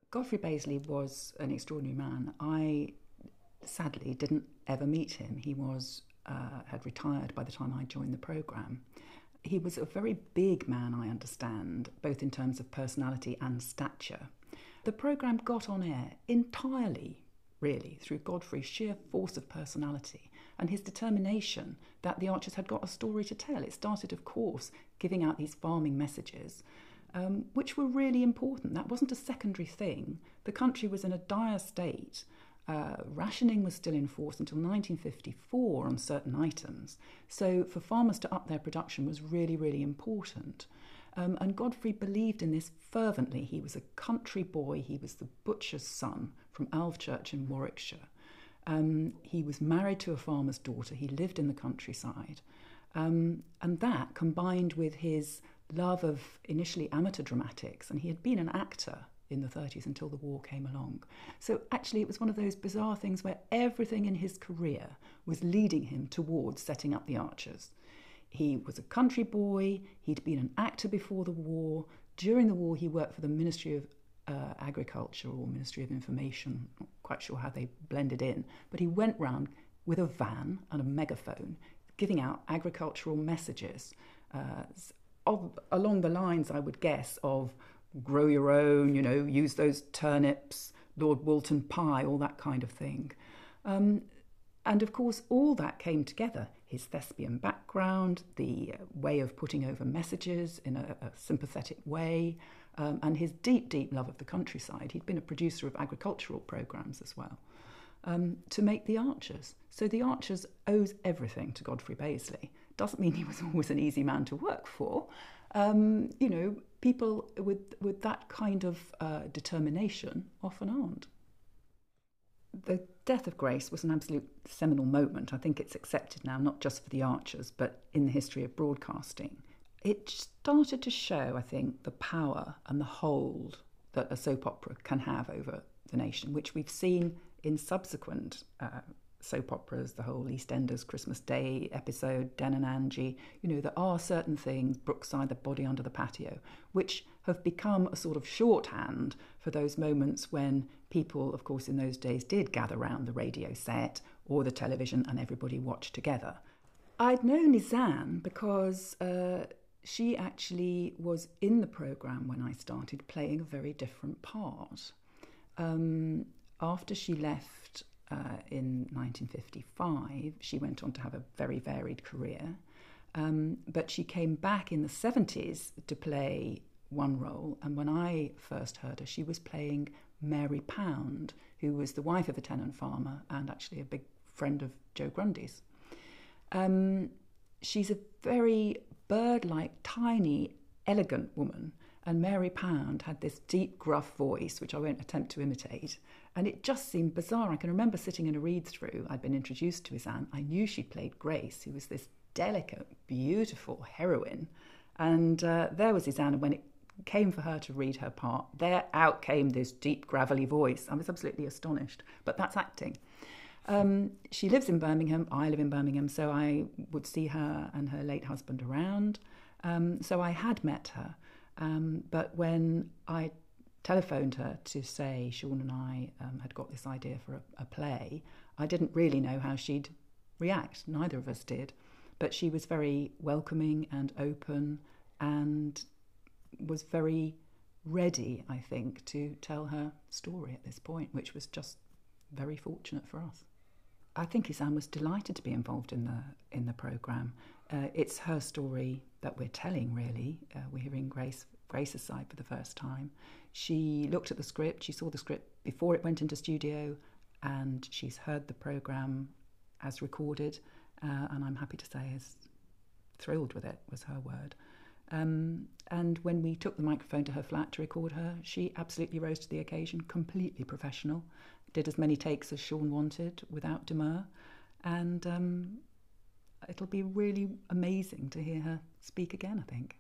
Godfrey Bazley was an extraordinary man. I sadly didn't ever meet him. He had retired by the time I joined the programme. He was a very big man, I understand, both in terms of personality and stature. The programme got on air entirely, really, through Godfrey's sheer force of personality and his determination that the Archers had got a story to tell. It started, of course, giving out these farming messages, which were really important. That wasn't a secondary thing. The country was in a dire state. Rationing was still in force until 1954 on certain items. So for farmers to up their production was really, really important. And Godfrey believed in this fervently. He was a country boy. He was the butcher's son from Alvechurch in Warwickshire. He was married to a farmer's daughter. He lived in the countryside. And that, combined with his love of initially amateur dramatics, and he had been an actor in the 30s until the war came along. So actually it was one of those bizarre things where everything in his career was leading him towards setting up the Archers. He was a country boy, he'd been an actor before the war. During the war he worked for the Ministry of Agriculture or Ministry of Information, not quite sure how they blended in, but he went round with a van and a megaphone giving out agricultural messages along the lines, I would guess, of grow your own, use those turnips, Lord Woolton pie, all that kind of thing. And of course, all that came together. His thespian background, the way of putting over messages in a sympathetic way, and his deep, deep love of the countryside. He'd been a producer of agricultural programmes as well, to make the Archers. So the Archers owes everything to Godfrey Bazley. Doesn't mean he was always an easy man to work for. People with that kind of determination often aren't. The death of Grace was an absolute seminal moment. I think it's accepted now, not just for the Archers, but in the history of broadcasting. It started to show, I think, the power and the hold that a soap opera can have over the nation, which we've seen in subsequent soap operas, the whole EastEnders Christmas Day episode, Den and Angie. There are certain things, Brookside, The Body Under the Patio, which have become a sort of shorthand for those moments when people, of course, in those days did gather round the radio set or the television and everybody watched together. I'd known Lisanne because she actually was in the programme when I started, playing a very different part. After she left in 1955, she went on to have a very varied career, but she came back in the 70s to play one role, and when I first heard her, she was playing Mary Pound, who was the wife of a tenant farmer and actually a big friend of Joe Grundy's. She's a very bird-like, tiny, elegant woman, and Mary Pound had this deep, gruff voice, which I won't attempt to imitate, and it just seemed bizarre. I can remember sitting in a read-through. I'd been introduced to Lisanne. I knew she'd played Grace, who was this delicate, beautiful heroine, and there was Lisanne, and when it came for her to read her part, there out came this deep, gravelly voice. I was absolutely astonished, but that's acting. She lives in Birmingham, I live in Birmingham, so I would see her and her late husband around. So I had met her, but when I telephoned her to say Sean and I had got this idea for a play, I didn't really know how she'd react. Neither of us did, but she was very welcoming and open and was very ready, I think, to tell her story at this point, which was just very fortunate for us. I think Lisanne was delighted to be involved in the programme. It's her story that we're telling, really. We're hearing Grace's side for the first time. She looked at the script, she saw the script before it went into studio, and she's heard the programme as recorded, and I'm happy to say is thrilled with it, was her word. And when we took the microphone to her flat to record her, she absolutely rose to the occasion, completely professional, did as many takes as Sean wanted without demur, and it'll be really amazing to hear her speak again, I think.